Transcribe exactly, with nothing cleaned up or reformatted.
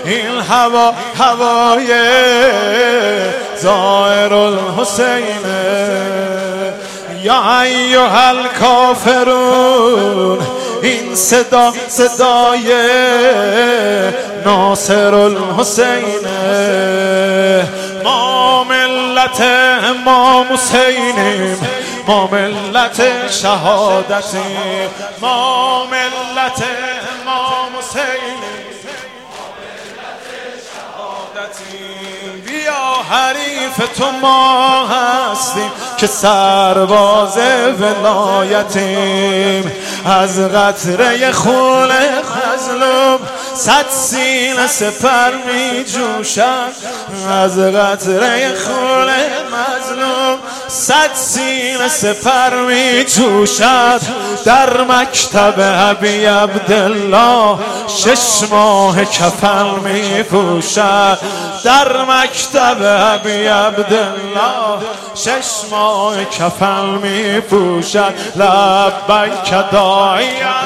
این هوا هوای زائر الحسینه. یا ایها الکافرون این صدا صدای ناصر الحسینه. ما ملت امام حسینیم، ما ملت شهادتیم، ما ملت امام حسینیم، ما ملت شهادتیم. بیا حریف تو ما هستیم که سرباز ولایتیم. از قطره خون مظلوم صد سینه سپر می جوشد، از قطره خون مظلوم صد سینه سپر می جوشد. در مکتب ابی عبدالله شش ماه کفن می پوشد، در مکتب ابی عبدالله شش ماه کفن می پوشد. لبیک داعی